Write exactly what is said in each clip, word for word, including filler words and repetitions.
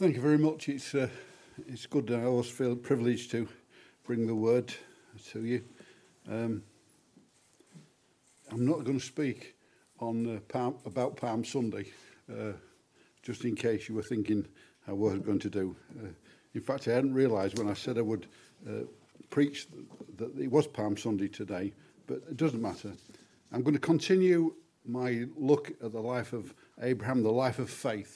Thank you very much. It's uh, it's good. I always feel privileged to bring the word to you. Um, I'm not going to speak on uh, Palm, about Palm Sunday, uh, just in case you were thinking how what I was going to do. Uh, in fact, I hadn't realised when I said I would uh, preach that it was Palm Sunday today, but it doesn't matter. I'm going to continue my look at the life of Abraham, the life of faith.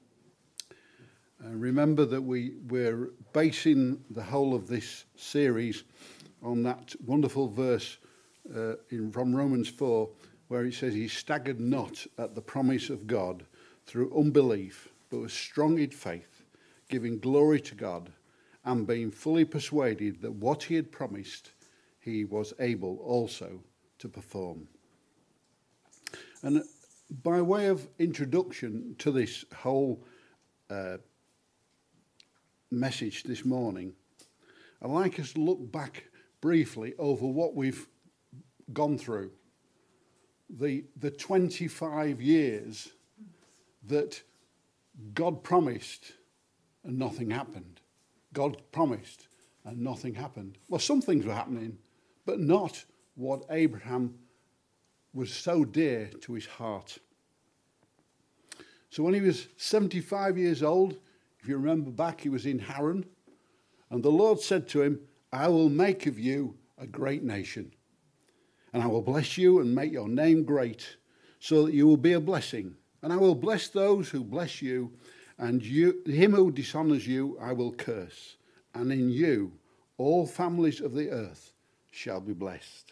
And remember that we, we're basing the whole of this series on that wonderful verse uh, in, from Romans four, where it says, he staggered not at the promise of God through unbelief, but was strong in faith, giving glory to God, and being fully persuaded that what he had promised, he was able also to perform. And by way of introduction to this whole uh, message this morning, I'd like us to look back briefly over what we've gone through. The, the twenty-five years that God promised and nothing happened. God promised and nothing happened. Well, some things were happening, but not what Abraham was so dear to his heart. So when he was seventy-five years old, if you remember back, he was in Haran, and the Lord said to him, I will make of you a great nation, and I will bless you and make your name great, so that you will be a blessing. And I will bless those who bless you, and you, him who dishonors you I will curse. And in you all families of the earth shall be blessed.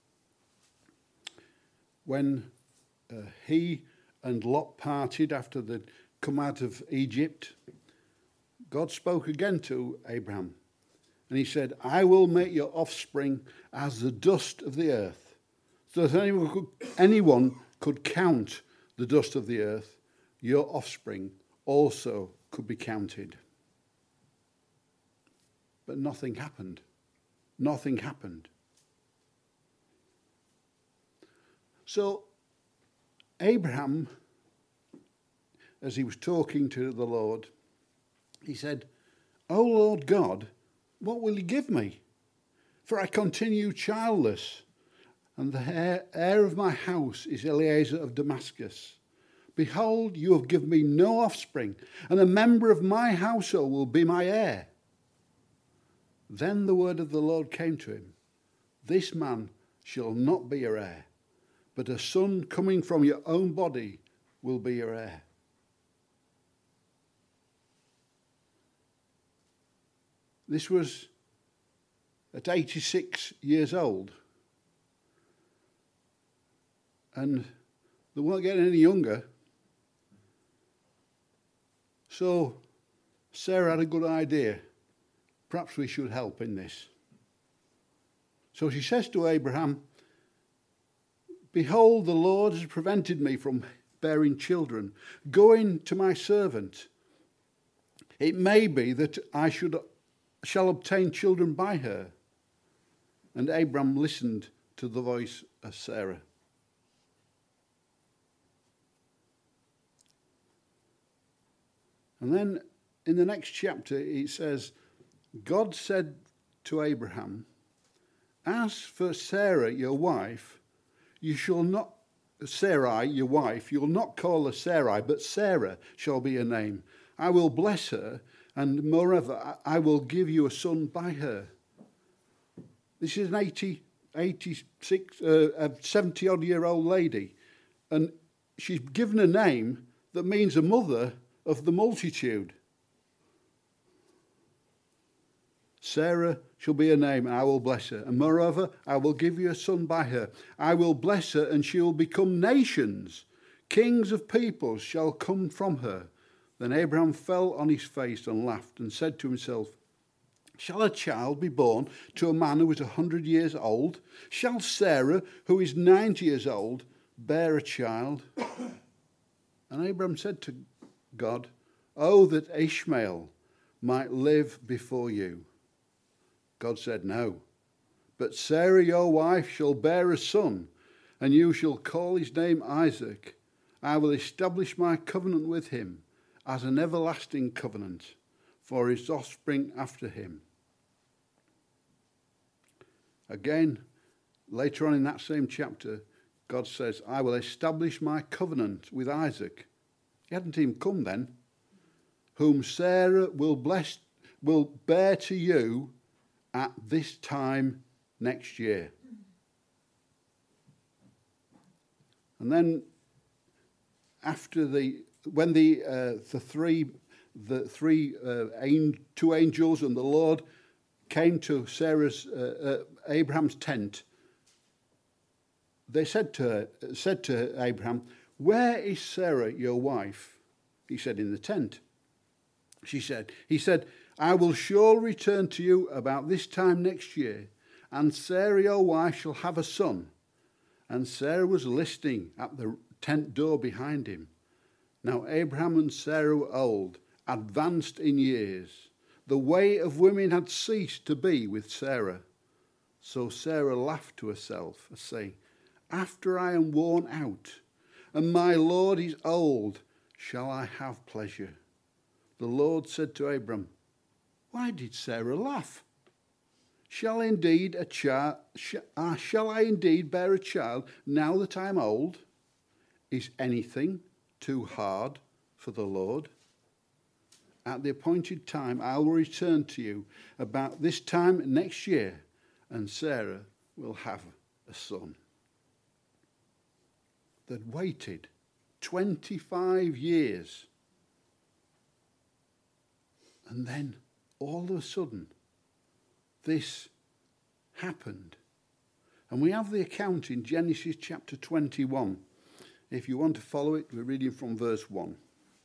When uh, he and Lot parted after they'd come out of Egypt, God spoke again to Abraham, and he said, I will make your offspring as the dust of the earth, so that anyone could, anyone could count the dust of the earth, your offspring also could be counted. But nothing happened. Nothing happened. So Abraham, as he was talking to the Lord, he said, O Lord God, what will you give me? For I continue childless, and the heir, heir of my house is Eliezer of Damascus. Behold, you have given me no offspring, and a member of my household will be my heir. Then the word of the Lord came to him, this man shall not be your heir, but a son coming from your own body will be your heir. This was at eighty-six years old. And they weren't getting any younger. So Sarah had a good idea. Perhaps we should help in this. So she says to Abraham, behold, the Lord has prevented me from bearing children. Go in to my servant. It may be that I should shall obtain children by her. And Abram listened to the voice of Sarah. And then in the next chapter it says, God said to Abraham, as for Sarah your wife, you shall not, Sarai your wife, you will not call her Sarai, but Sarah shall be her name. I will bless her, and moreover, I will give you a son by her. This is an eighty, eighty-six, uh, a seventy-odd-year-old lady, and she's given a name that means a mother of the multitude. Sarah shall be her name, and I will bless her. And moreover, I will give you a son by her. I will bless her, and she will become nations. Kings of peoples shall come from her. Then Abraham fell on his face and laughed and said to himself, shall a child be born to a man who is a hundred years old? Shall Sarah, who is ninety years old, bear a child? And Abraham said to God, oh, that Ishmael might live before you. God said, no, but Sarah your wife shall bear a son, and you shall call his name Isaac. I will establish my covenant with him as an everlasting covenant for his offspring after him. Again, later on in that same chapter, God says, I will establish my covenant with Isaac. He hadn't even come then. Whom Sarah will bless, will bear to you at this time next year. And then after the, when the uh, the three the three uh, an, two angels and the Lord came to Sarah's uh, uh, Abraham's tent, they said to her, said to Abraham, "Where is Sarah, your wife?" He said, "In the tent." She said, he said, "I will surely return to you about this time next year, and Sarah, your wife, shall have a son." And Sarah was listening at the tent door behind him. Now Abraham and Sarah were old, advanced in years. The way of women had ceased to be with Sarah. So Sarah laughed to herself, saying, "After I am worn out, and my Lord is old, shall I have pleasure?" The Lord said to Abram, "Why did Sarah laugh? Shall indeed a child, sh- uh, shall I indeed bear a child now that I am old? Is anything too hard for the Lord? At the appointed time I will return to you about this time next year, and Sarah will have a son." They'd waited twenty-five years. And then all of a sudden, this happened. And we have the account in Genesis chapter twenty-one. If you want to follow it, we're reading from verse one.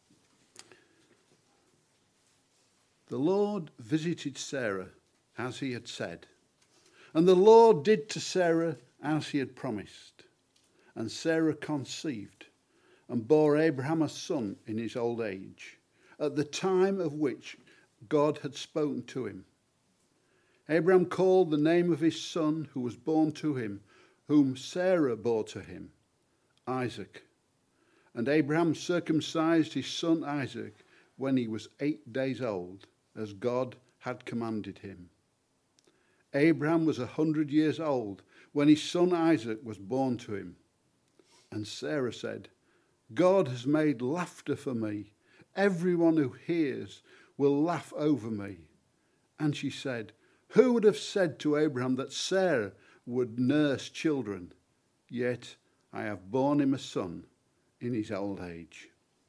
The Lord visited Sarah as he had said, and the Lord did to Sarah as he had promised. And Sarah conceived and bore Abraham a son in his old age, at the time of which God had spoken to him. Abraham called the name of his son who was born to him, whom Sarah bore to him, Isaac. And Abraham circumcised his son Isaac when he was eight days old, as God had commanded him. Abraham was a hundred years old when his son Isaac was born to him. And Sarah said, "God has made laughter for me. Everyone who hears will laugh over me." And she said, "Who would have said to Abraham that Sarah would nurse children? Yet I have borne him a son in his old age."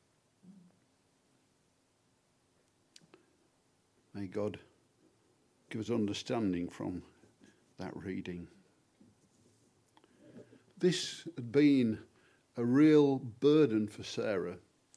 May God give us understanding from that reading. This had been a real burden for Sarah.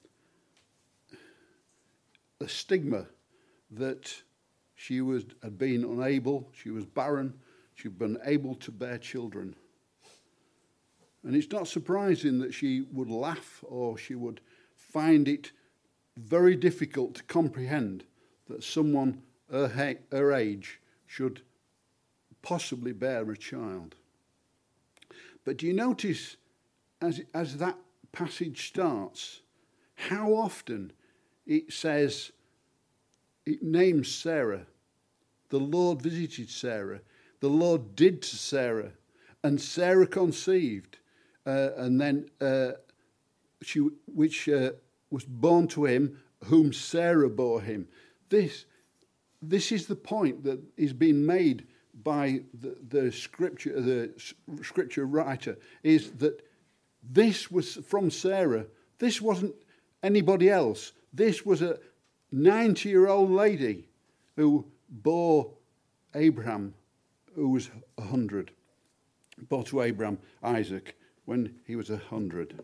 The stigma that she was had been unable, she was barren, she'd been able to bear children. And it's not surprising that she would laugh, or she would find it very difficult to comprehend that someone her, he- her age should possibly bear a child. But do you notice, as, as that passage starts, how often it says, it names Sarah. The Lord visited Sarah. The Lord did to Sarah. And Sarah conceived. Uh, and then uh, she, which uh, was born to him, whom Sarah bore him. This, this is the point that is being made by the, the scripture, the scripture writer, is that this was from Sarah. This wasn't anybody else. This was a ninety-year-old lady who bore Abraham, who was a hundred, bore to Abraham Isaac when he was a hundred.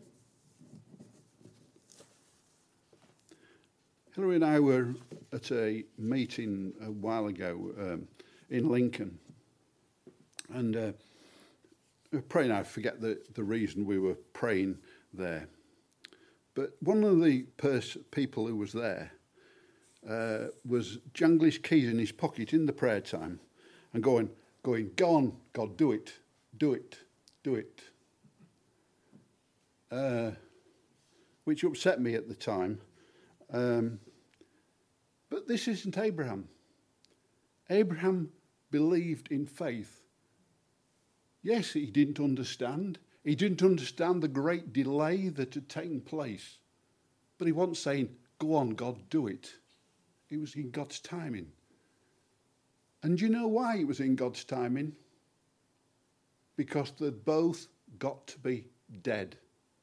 Hilary and I were at a meeting a while ago um, in Lincoln, and uh, we were praying. I forget the, the reason we were praying there, but one of the pers- people who was there uh, was jangling his keys in his pocket in the prayer time, and going, going, "Go on, God, do it, do it, do it," uh, which upset me at the time. Um, but this isn't Abraham. Abraham believed in faith. Yes, he didn't understand. He didn't understand the great delay that had taken place. But he wasn't saying, go on, God, do it. It was in God's timing. And do you know why it was in God's timing? Because they'd both got to be dead.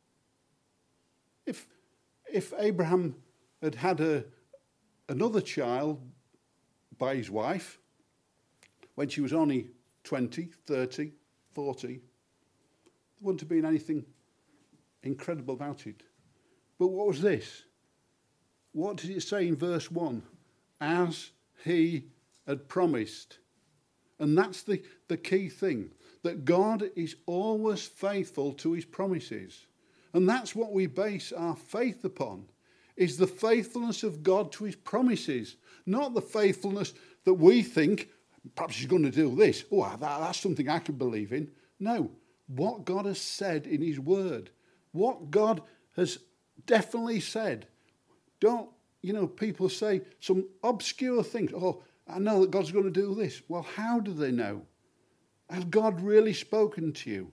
If, if Abraham had had a, another child by his wife when she was only twenty, thirty, forty, there wouldn't have been anything incredible about it. But what was this? What did it say in verse one? As he had promised. And that's the, the key thing, that God is always faithful to his promises. And that's what we base our faith upon, is the faithfulness of God to his promises, not the faithfulness that we think, perhaps he's going to do this. Oh, that, that's something I can believe in. No, what God has said in his word, what God has definitely said. Don't, you know, people say some obscure things. Oh, I know that God's going to do this. Well, how do they know? Has God really spoken to you?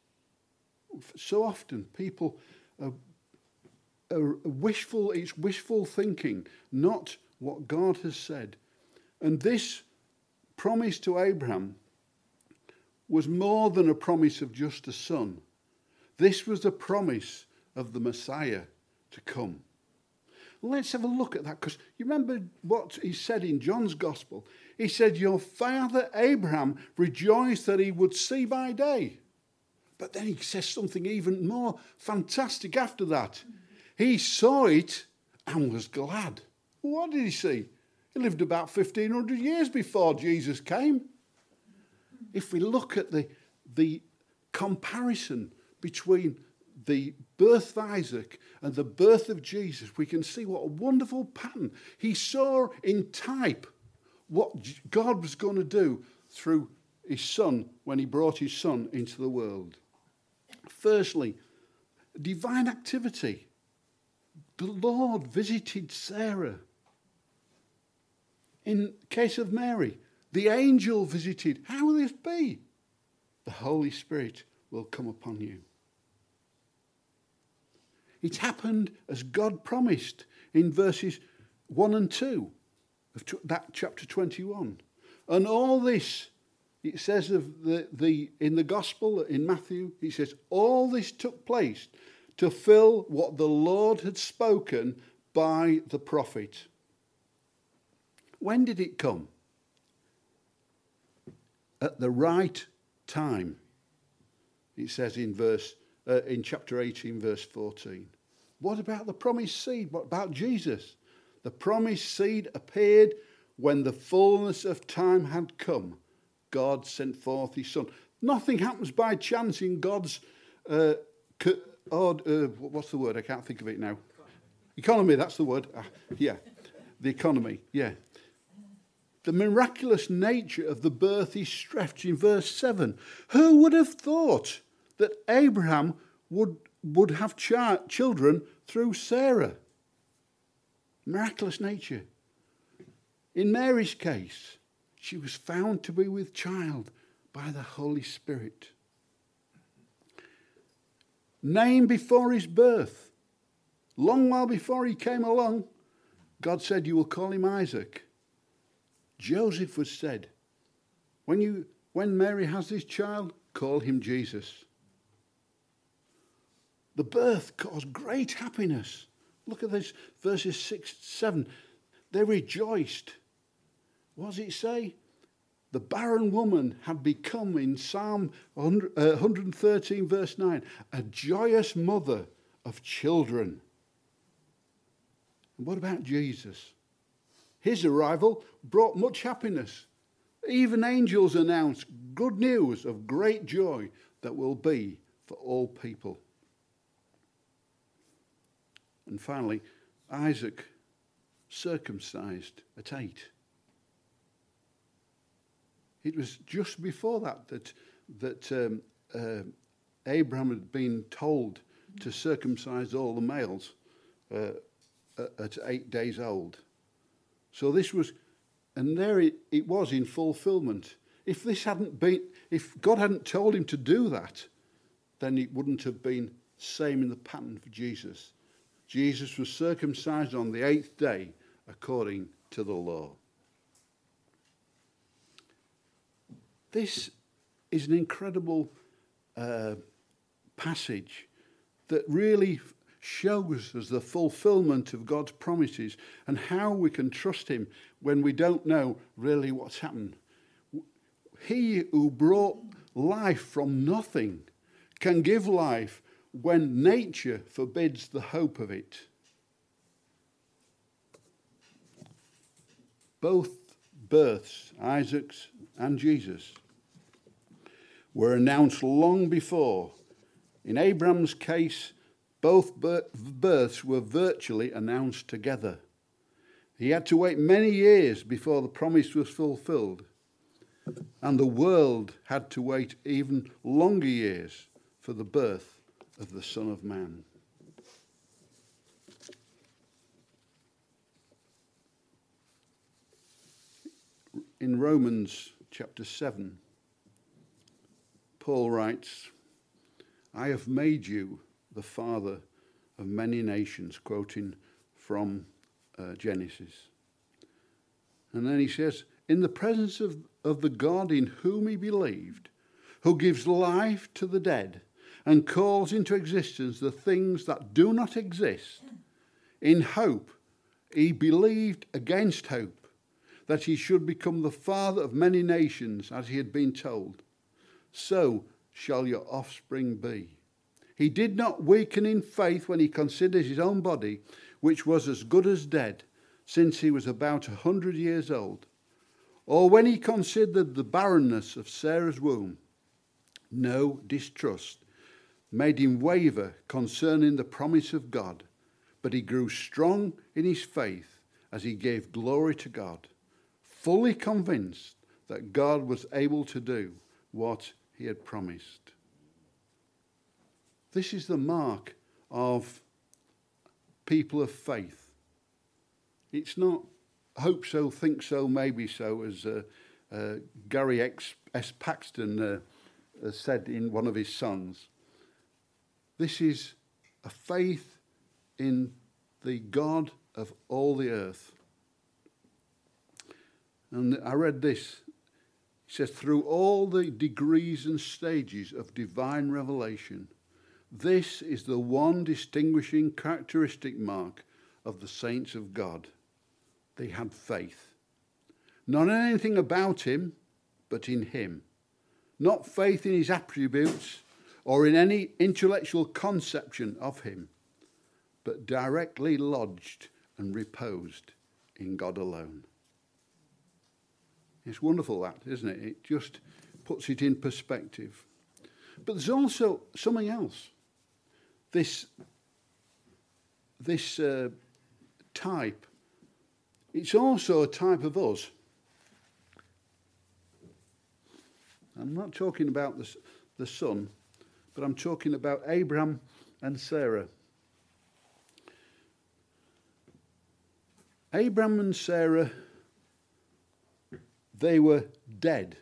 So often people are, are wishful, it's wishful thinking, not what God has said. And this promise to Abraham was more than a promise of just a son. This was a promise of the Messiah to come. Let's have a look at that, because you remember what he said in John's Gospel. He said, your father Abraham rejoiced that he would see my day. But then he says something even more fantastic after that. He saw it and was glad. What did he see? He lived about fifteen hundred years before Jesus came. If we look at the, the comparison between the birth of Isaac and the birth of Jesus, we can see what a wonderful pattern. He saw in type what God was going to do through his son when he brought his son into the world. Firstly, divine activity. The Lord visited Sarah. In case of Mary, the angel visited. How will this be? The Holy Spirit will come upon you. It happened as God promised in verses one and two of that chapter twenty-one. And all this, it says of the, the in the gospel in Matthew, it says, all this took place to fill what the Lord had spoken by the prophet. When did it come? At the right time. It says in verse uh, in chapter eighteen, verse fourteen. What about the promised seed? What about Jesus? The promised seed appeared when the fullness of time had come. God sent forth his son. Nothing happens by chance in God's, uh, co- or, uh, what's the word? I can't think of it now. Economy, that's the word. Uh, yeah, the economy, yeah. The miraculous nature of the birth is stressed in verse seven. Who would have thought that Abraham would, would have ch- children through Sarah? Miraculous nature. In Mary's case, she was found to be with child by the Holy Spirit. Named before his birth, long while before he came along, God said, you will call him Isaac. Joseph was said, when you when Mary has this child, call him Jesus. The birth caused great happiness. Look at this, verses six, seven. They rejoiced. What does it say? The barren woman had become, in Psalm one hundred thirteen, verse nine, a joyous mother of children. And what about Jesus? His arrival brought much happiness. Even angels announced good news of great joy that will be for all people. And finally, Isaac circumcised at eight. It was just before that that, that um, uh, Abraham had been told to circumcise all the males uh, uh, at eight days old. So this was, and there it, it was in fulfillment. If this hadn't been, if God hadn't told him to do that, then it wouldn't have been same in the pattern for Jesus. Jesus was circumcised on the eighth day according to the law. This is an incredible uh, passage that really shows us the fulfillment of God's promises and how we can trust him when we don't know really what's happened. He who brought life from nothing can give life when nature forbids the hope of it. Both births, Isaac's and Jesus, were announced long before. In Abraham's case, both births were virtually announced together. He had to wait many years before the promise was fulfilled, and the world had to wait even longer years for the birth of the Son of Man. In Romans chapter seven, Paul writes, I have made you the father of many nations, quoting from uh, Genesis. And then he says, in the presence of, of the God in whom he believed, who gives life to the dead and calls into existence the things that do not exist, in hope he believed against hope that he should become the father of many nations, as he had been told. So shall your offspring be. He did not weaken in faith when he considered his own body, which was as good as dead, since he was about a hundred years old, or when he considered the barrenness of Sarah's womb. No distrust made him waver concerning the promise of God, but he grew strong in his faith as he gave glory to God, fully convinced that God was able to do what he had promised. This is the mark of people of faith. It's not hope so, think so, maybe so, as uh, uh, Gary X, S. Paxton uh, uh, said in one of his songs. This is a faith in the God of all the earth. And I read this. It says, through all the degrees and stages of divine revelation, this is the one distinguishing characteristic mark of the saints of God. They had faith. Not in anything about him, but in him. Not faith in his attributes or in any intellectual conception of him, but directly lodged and reposed in God alone. It's wonderful, that, isn't it? It just puts it in perspective. But there's also something else. This, this uh, type, it's also a type of us. I'm not talking about the, the son, but I'm talking about Abraham and Sarah. Abraham and Sarah, they were dead.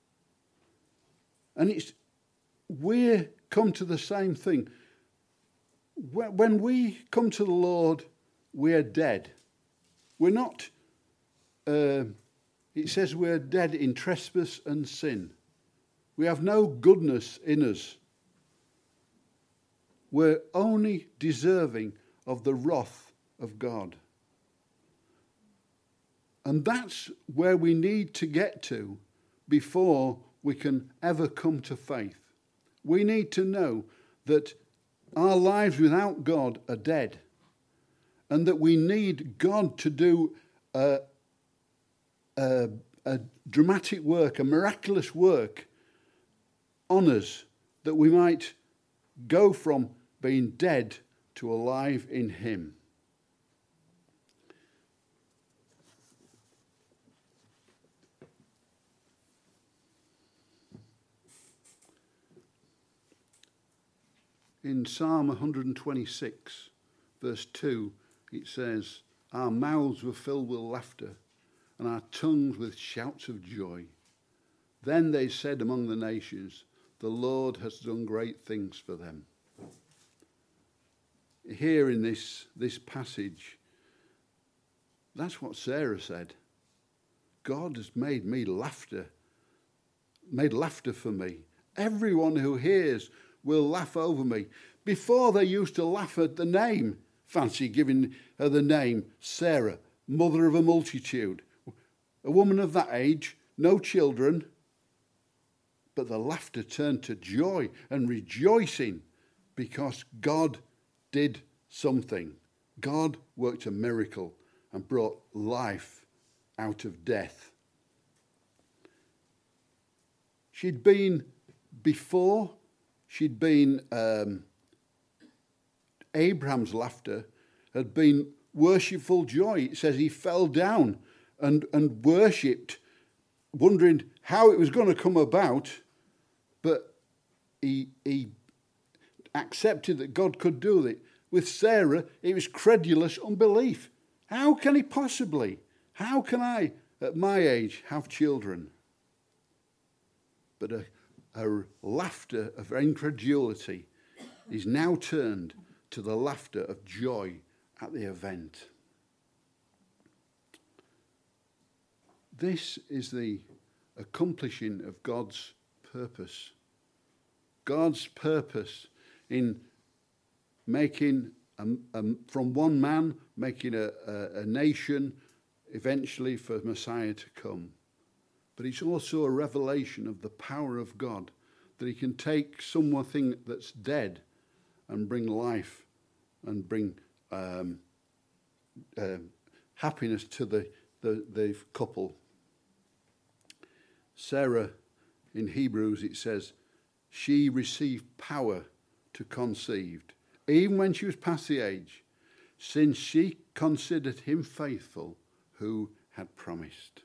And it's we come to the same thing. When we come to the Lord, we're dead. We're not, uh, it says we're dead in trespass and sin. We have no goodness in us. We're only deserving of the wrath of God. And that's where we need to get to before we can ever come to faith. We need to know that our lives without God are dead, and that we need God to do a, a, a dramatic work, a miraculous work on us, that we might go from being dead to alive in him. In Psalm one twenty-six, verse two, it says, our mouths were filled with laughter and our tongues with shouts of joy. Then they said among the nations, the Lord has done great things for them. Here in this, this passage, that's what Sarah said. God has made me laughter, made laughter for me. Everyone who hears will laugh over me. Before they used to laugh at the name, fancy giving her the name Sarah, mother of a multitude. A woman of that age, no children, but the laughter turned to joy and rejoicing because God did something. God worked a miracle and brought life out of death. She'd been before, she'd been, um, Abraham's laughter had been worshipful joy. It says he fell down and, and worshipped, wondering how it was going to come about, but he, he accepted that God could do it. With Sarah, it was credulous unbelief. How can he possibly? How can I, at my age, have children? But a, a laughter of incredulity is now turned to the laughter of joy at the event. This is the accomplishing of God's purpose. God's purpose in making, a, a, from one man, making a, a, a nation eventually for Messiah to come. But it's also a revelation of the power of God, that he can take something that's dead and bring life and bring um, uh, happiness to the, the, the couple. Sarah, in Hebrews, it says, she received power to conceive, even when she was past the age, since she considered him faithful who had promised.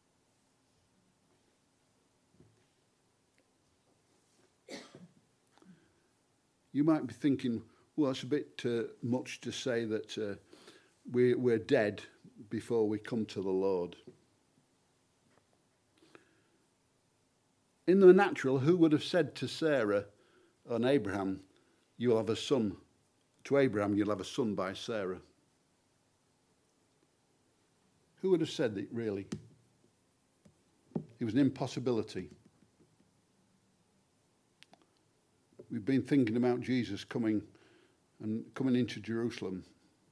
You might be thinking, well, it's a bit uh, much to say that uh, we, we're dead before we come to the Lord. In the natural, who would have said to Sarah and Abraham, you'll have a son? To Abraham, you'll have a son by Sarah. Who would have said it, really? It was an impossibility. We've been thinking about Jesus coming and coming into Jerusalem.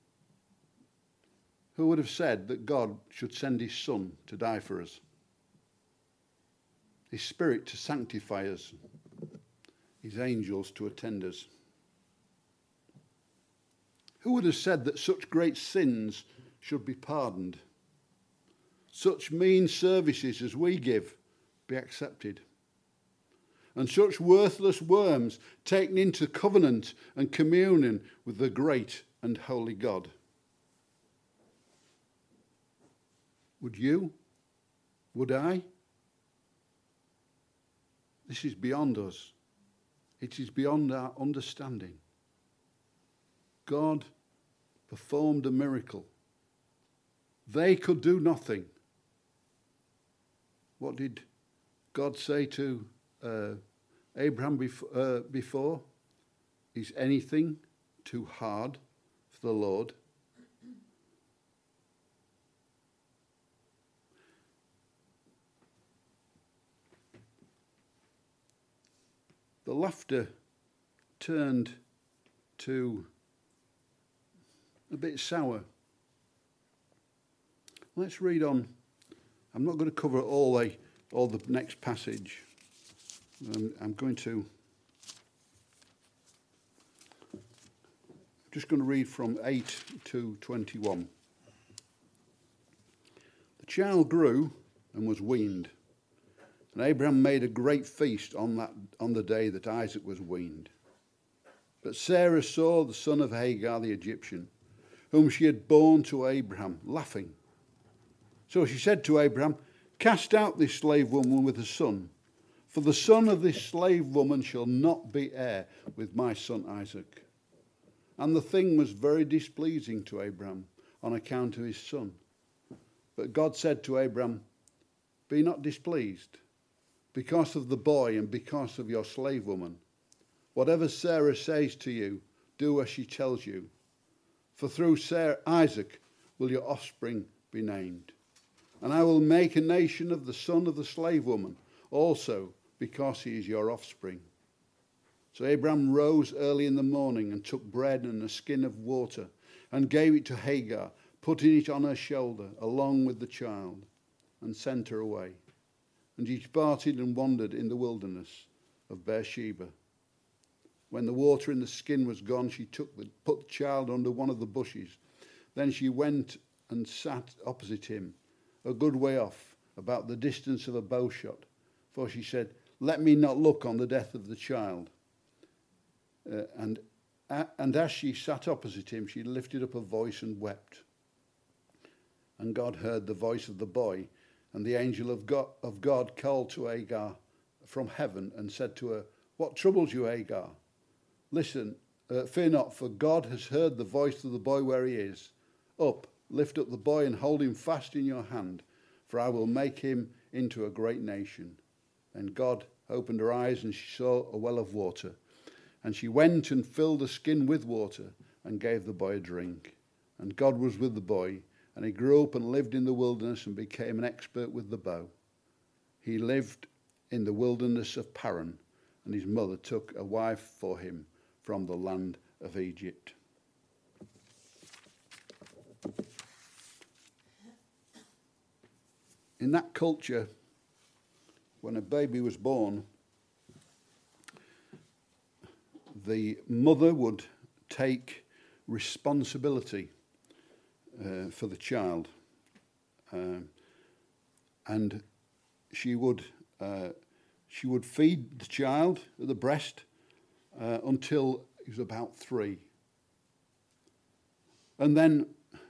Who would have said that God should send his son to die for us? His spirit to sanctify us, his angels to attend us. Who would have said that such great sins should be pardoned? Such mean services as we give be accepted? And such worthless worms taken into covenant and communion with the great and holy God? Would you? Would I? This is beyond us. It is beyond our understanding. God performed a miracle. They could do nothing. What did God say to uh, Abraham bef- uh, before? Is anything too hard for the Lord? The laughter turned to a bit sour. Let's read on. I'm not going to cover all the all the next passage. I'm, I'm going to just going to read from eight to twenty-one. The child grew and was weaned. And Abraham made a great feast on that on the day that Isaac was weaned. But Sarah saw the son of Hagar the Egyptian, whom she had borne to Abraham, laughing. So she said to Abraham, cast out this slave woman with a son, for the son of this slave woman shall not be heir with my son Isaac. And the thing was very displeasing to Abraham on account of his son. But God said to Abraham, be not displeased because of the boy and because of your slave woman. Whatever Sarah says to you, do as she tells you. For through Sarah, Isaac will your offspring be named. And I will make a nation of the son of the slave woman also, because he is your offspring. So Abraham rose early in the morning and took bread and a skin of water and gave it to Hagar, putting it on her shoulder along with the child, and sent her away. And he departed and wandered in the wilderness of Beersheba. When the water in the skin was gone, she took the, put the child under one of the bushes. Then she went and sat opposite him, a good way off, about the distance of a bow shot. For she said, let me not look on the death of the child. Uh, and, uh, and as she sat opposite him, she lifted up her voice and wept. And God heard the voice of the boy, and the angel of God, of God called to Hagar from heaven and said to her, what troubles you, Hagar? Listen, uh, fear not, for God has heard the voice of the boy where he is. Up, lift up the boy and hold him fast in your hand, for I will make him into a great nation. And God opened her eyes, and she saw a well of water. And she went and filled the skin with water and gave the boy a drink. And God was with the boy, and he grew up and lived in the wilderness and became an expert with the bow. He lived in the wilderness of Paran, and his mother took a wife for him from the land of Egypt. In that culture, when a baby was born, the mother would take responsibility uh, for the child, uh, and she would uh, she would feed the child at the breast uh, until he was about three, and then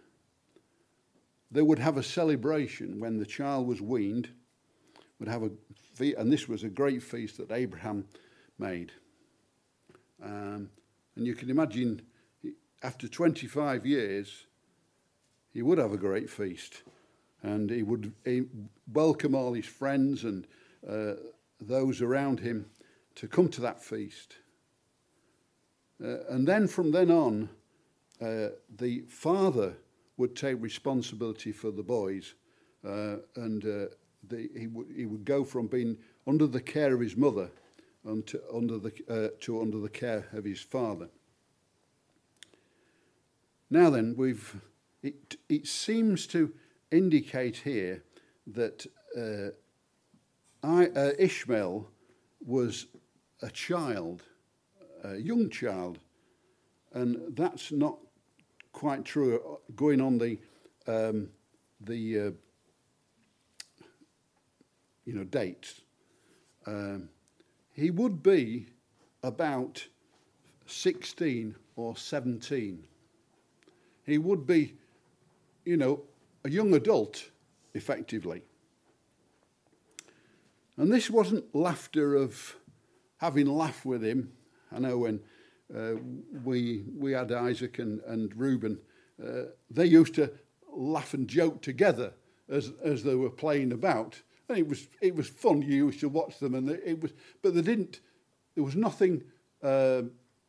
they would have a celebration when the child was weaned. Would have a feast, and this was a great feast that Abraham made. Um, and you can imagine, after twenty-five years, he would have a great feast, and he would he welcome all his friends and uh, those around him to come to that feast. Uh, and then from then on, uh, the father would take responsibility for the boys, uh, and uh, the, he, w- he would go from being under the care of his mother unto, under the, uh, to under the care of his father. Now then, we've it, it seems to indicate here that uh, I, uh, Ishmael was a child, a young child, and that's not quite true. Going on the um, the uh, you know dates, um, he would be about sixteen or seventeen. He would be, you know, a young adult, effectively. And this wasn't laughter of having laughed with him. I know when uh, we we had Isaac and, and Reuben, uh, they used to laugh and joke together as as they were playing about, and it was it was fun. You used to watch them, and they, it was, but they didn't. There was nothing uh,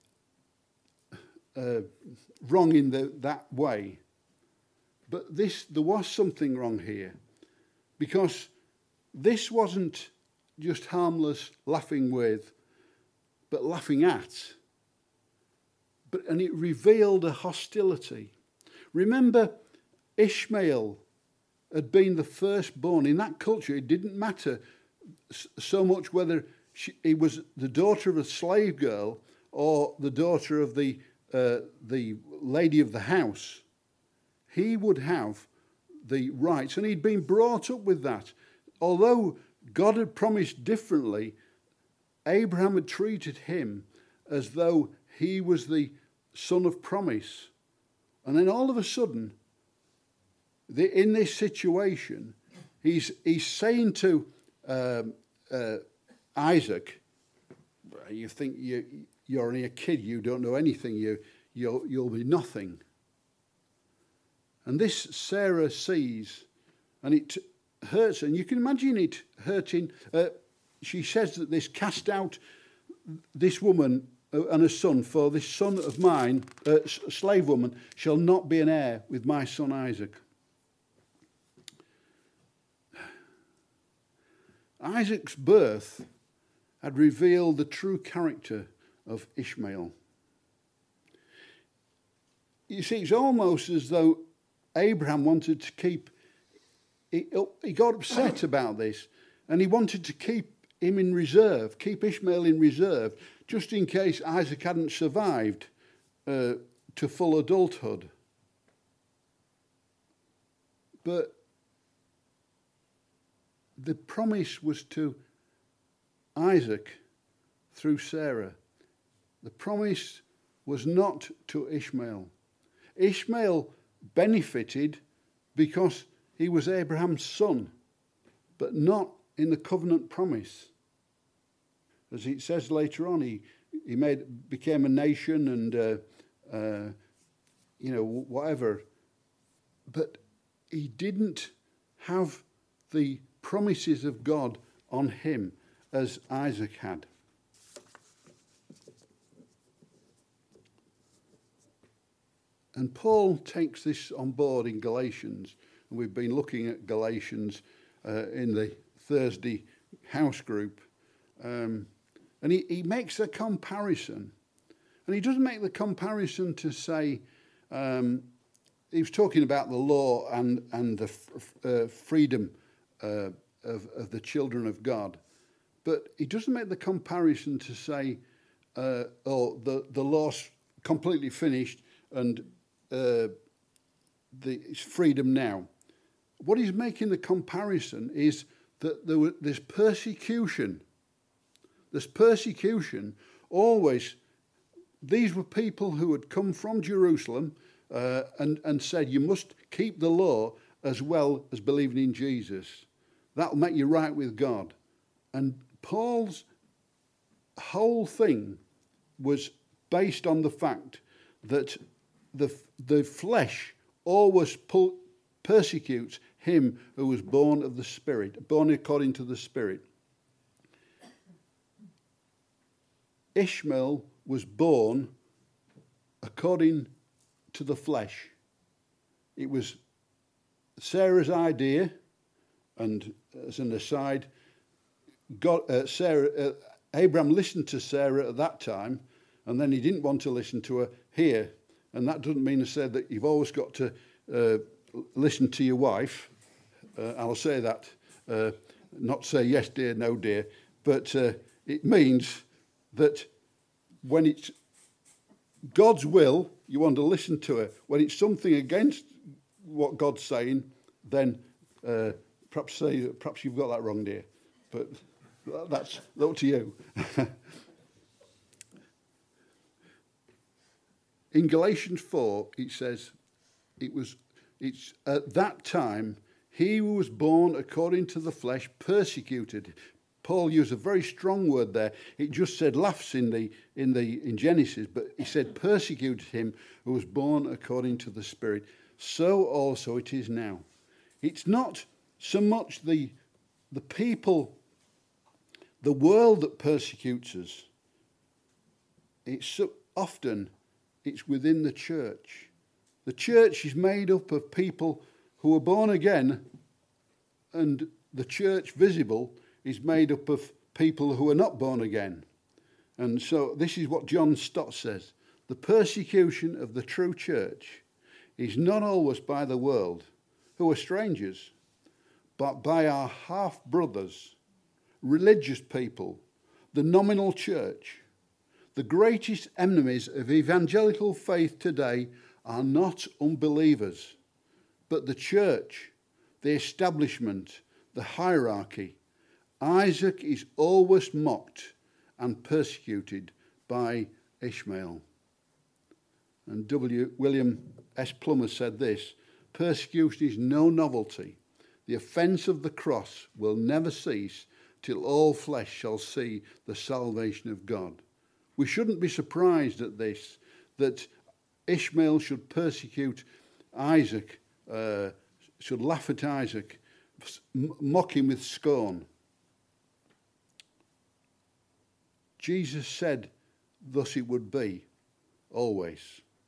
uh, wrong in the, that way. But this, there was something wrong here, because this wasn't just harmless laughing with, but laughing at. But, and it revealed a hostility. Remember, Ishmael had been the firstborn. In that culture, it didn't matter so much whether she, he was the daughter of a slave girl or the daughter of the uh, the lady of the house. He would have the rights, and he'd been brought up with that. Although God had promised differently, Abraham had treated him as though he was the son of promise. And then all of a sudden, the, in this situation, he's he's saying to um, uh, Isaac, "You think you you're only a kid, you don't know anything. You you'll, you'll be nothing. And this Sarah sees, and it hurts her. And you can imagine it hurting. Uh, she says that this cast out this woman and a son, for this son of mine, uh, slave woman, shall not be an heir with my son Isaac. Isaac's birth had revealed the true character of Ishmael. You see, it's almost as though Abraham wanted to keep, he, he got upset about this, and he wanted to keep him in reserve, keep Ishmael in reserve, just in case Isaac hadn't survived uh, to full adulthood. But the promise was to Isaac through Sarah. The promise was not to Ishmael. Ishmael benefited because he was Abraham's son, but not in the covenant promise. As it says later on, he, he made became a nation and, uh, uh, you know, whatever. But he didn't have the promises of God on him as Isaac had. And Paul takes this on board in Galatians, and we've been looking at Galatians uh, in the Thursday house group. Um, and he, he makes a comparison. And he doesn't make the comparison to say, um, he was talking about the law and, and the f- uh, freedom uh, of, of the children of God. But he doesn't make the comparison to say, uh, oh, the, the law's completely finished and uh, the, it's freedom now. What he's making the comparison is that there was, there's persecution. There's persecution always. These were people who had come from Jerusalem uh, and, and said, you must keep the law as well as believing in Jesus. That'll make you right with God. And Paul's whole thing was based on the fact that the, the flesh always pull, persecutes him who was born of the Spirit, born according to the Spirit. Ishmael was born according to the flesh. It was Sarah's idea, and as an aside, God, uh, Sarah, uh, Abraham listened to Sarah at that time, and then he didn't want to listen to her here. And that doesn't mean to say that you've always got to uh, listen to your wife. Uh, I'll say that, uh, not say yes dear, no dear, but uh, it means that when it's God's will, you want to listen to her. When it's something against what God's saying, then uh, perhaps say perhaps you've got that wrong, dear. But that's up to you. In Galatians four, it says, it was it's at that time he who was born according to the flesh persecuted. Paul used a very strong word there. It just said laughs in the in the in Genesis, but he said persecuted him who was born according to the Spirit. So also it is now. It's not so much the the people, the world that persecutes us. It's so often it's within the church. The church is made up of people who are born again, and the church visible is made up of people who are not born again. And so this is what John Stott says. The persecution of the true church is not always by the world, who are strangers, but by our half-brothers, religious people, the nominal church. The greatest enemies of evangelical faith today are not unbelievers, but the church, the establishment, the hierarchy. Isaac is always mocked and persecuted by Ishmael. And W. William S. Plummer said this, persecution is no novelty. The offence of the cross will never cease till all flesh shall see the salvation of God. We shouldn't be surprised at this, that Ishmael should persecute Isaac, uh, should laugh at Isaac, mock him with scorn. Jesus said, thus it would be, always.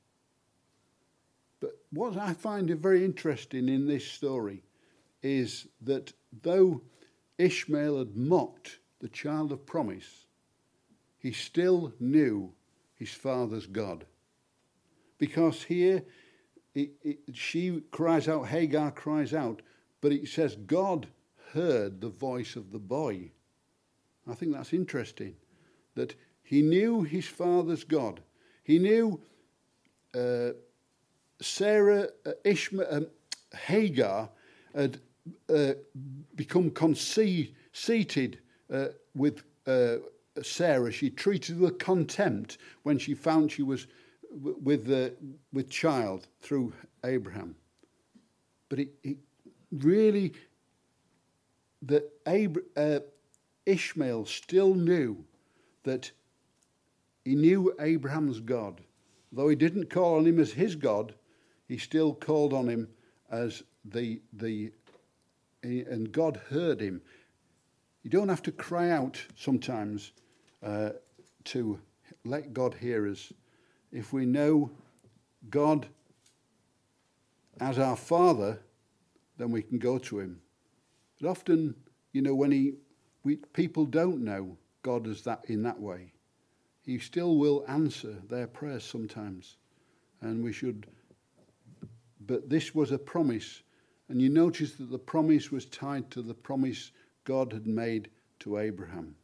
But what I find very interesting in this story is that though Ishmael had mocked the child of promise, he still knew his father's God. Because here, it, it, she cries out, Hagar cries out, but it says God heard the voice of the boy. I think that's interesting, that he knew his father's God. He knew uh, Sarah, uh, Ishmael, um, Hagar had uh, become conceited uh, with uh, Sarah. She treated her with contempt when she found she was w- with uh, with child through Abraham. But it, it really, that Ab- uh, Ishmael still knew that he knew Abraham's God. Though he didn't call on him as his God, he still called on him as the the and God heard him. You don't have to cry out sometimes uh, to let God hear us. If we know God as our Father, then we can go to him. But often, you know, when he we people don't know God as that in that way, he still will answer their prayers sometimes. And we should, but this was a promise. And you notice that the promise was tied to the promise God had made to Abraham.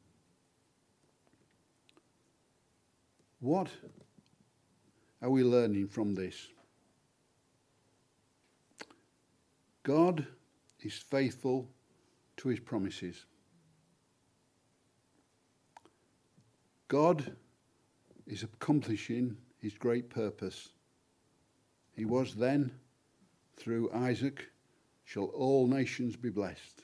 What are we learning from this? God is faithful to his promises. God is accomplishing his great purpose. He was then, through Isaac, shall all nations be blessed.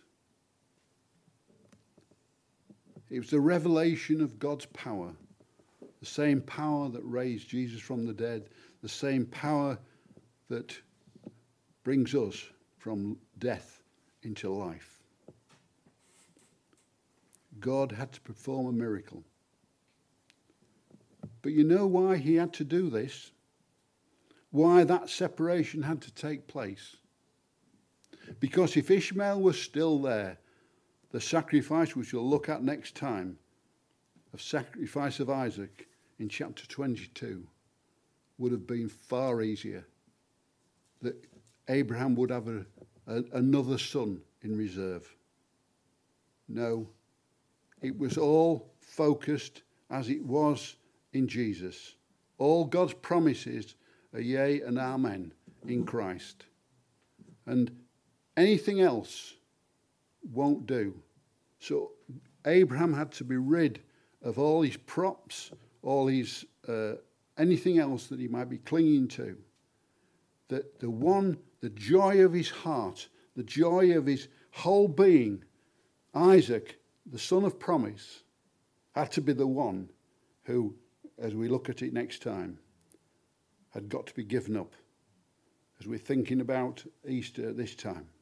It was the revelation of God's power, the same power that raised Jesus from the dead, the same power that brings us from death into life. God had to perform a miracle. But you know why he had to do this? Why that separation had to take place? Because if Ishmael was still there, the sacrifice, which we'll look at next time, of sacrifice of Isaac in chapter twenty-two, would have been far easier. That Abraham would have a, a, another son in reserve. No, it was all focused as it was in Jesus. All God's promises are yea and amen in Christ. And anything else won't do. So Abraham had to be rid of all his props, all his uh, anything else that he might be clinging to. That the one, the joy of his heart, the joy of his whole being, Isaac, the son of promise, had to be the one who, as we look at it next time, had got to be given up. As we're thinking about Easter this time.